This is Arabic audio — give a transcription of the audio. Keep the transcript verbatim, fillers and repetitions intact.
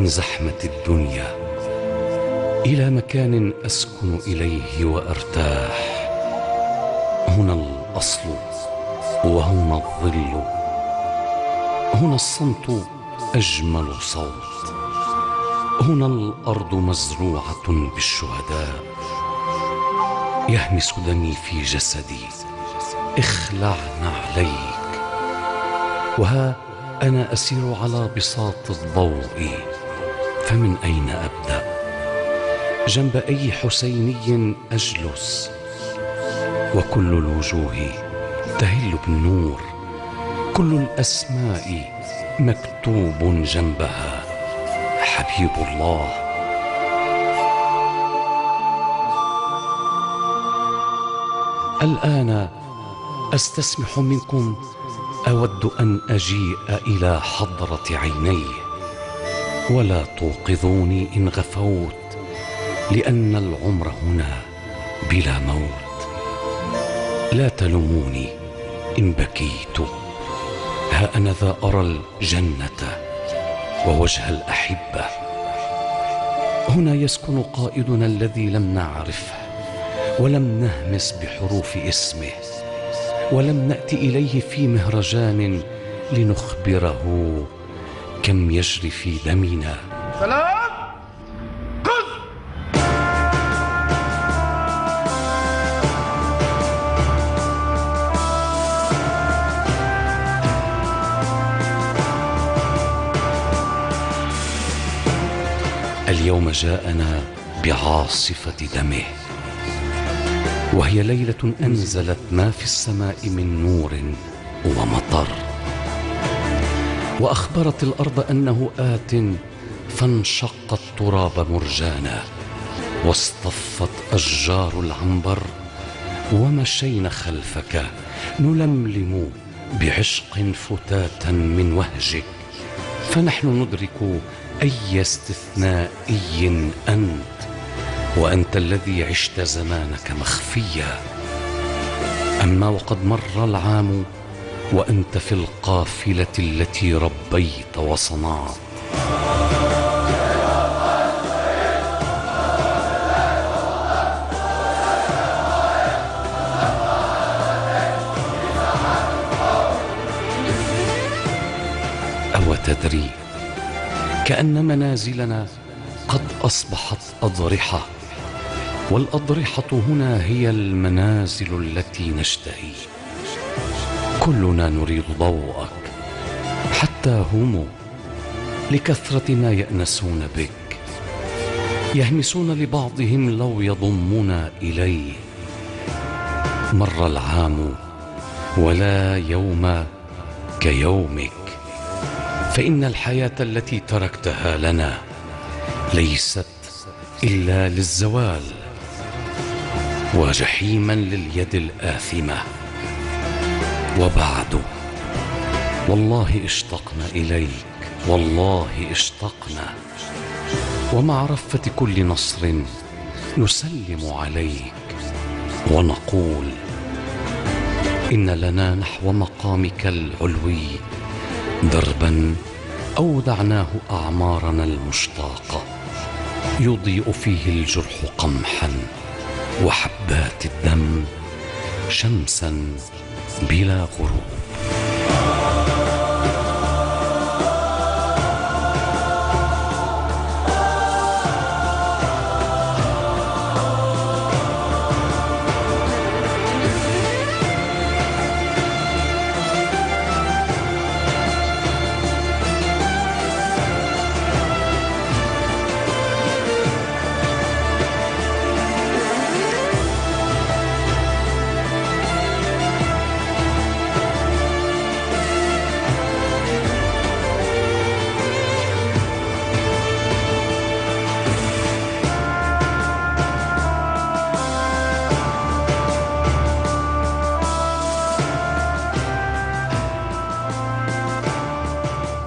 من زحمة الدنيا إلى مكان أسكن إليه وأرتاح. هنا الأصل وهنا الظل، هنا الصمت أجمل صوت، هنا الأرض مزروعة بالشهداء. يهمس دمي في جسدي، اخلع نعليك. وها أنا أسير على بساط الضوء، فمن أين أبدأ؟ جنب أي حسيني أجلس، وكل الوجوه تهل بالنور، كل الأسماء مكتوب جنبها حبيب الله. الآن أستسمح منكم، أود أن أجيء إلى حضرة عينيه، ولا توقظوني إن غفوت، لأن العمر هنا بلا موت. لا تلوموني إن بكيت، ها أنا ذا أرى الجنة ووجه الأحبة. هنا يسكن قائدنا الذي لم نعرفه، ولم نهمس بحروف اسمه، ولم نأتي إليه في مهرجان لنخبره كم يجري في دمنا. سلام خذ. اليوم جاءنا بعاصفة دمه، وهي ليلة أنزلت ما في السماء من نور ومطر، وأخبرت الأرض أنه آت، فانشق التراب مرجانا، واصطفت أشجار العنبر، ومشينا خلفك نلملم بعشق فتاتا من وهجك. فنحن ندرك أي استثنائي أنت، وأنت الذي عشت زمانك مخفيا. أما وقد مر العام وأنت في القافلة التي ربيت وصنعت. أو تدري كأن منازلنا قد أصبحت أضرحة، والأضرحة هنا هي المنازل التي نشتهي. كلنا نريد ضوءك، حتى هم لكثرة ما يأنسون بك، يهمسون لبعضهم لو يضمنا إليه. مر العام ولا يوم كيومك، فإن الحياة التي تركتها لنا ليست إلا للزوال، وجحيما لليد الآثمة. وبعد والله اشتقنا إليك، والله اشتقنا، ومع رفة كل نصر نسلم عليك ونقول إن لنا نحو مقامك العلوي دربا أودعناه أعمارنا المشتاقة، يضيء فيه الجرح قمحا، وحبات الدم شمسا بلا غروب.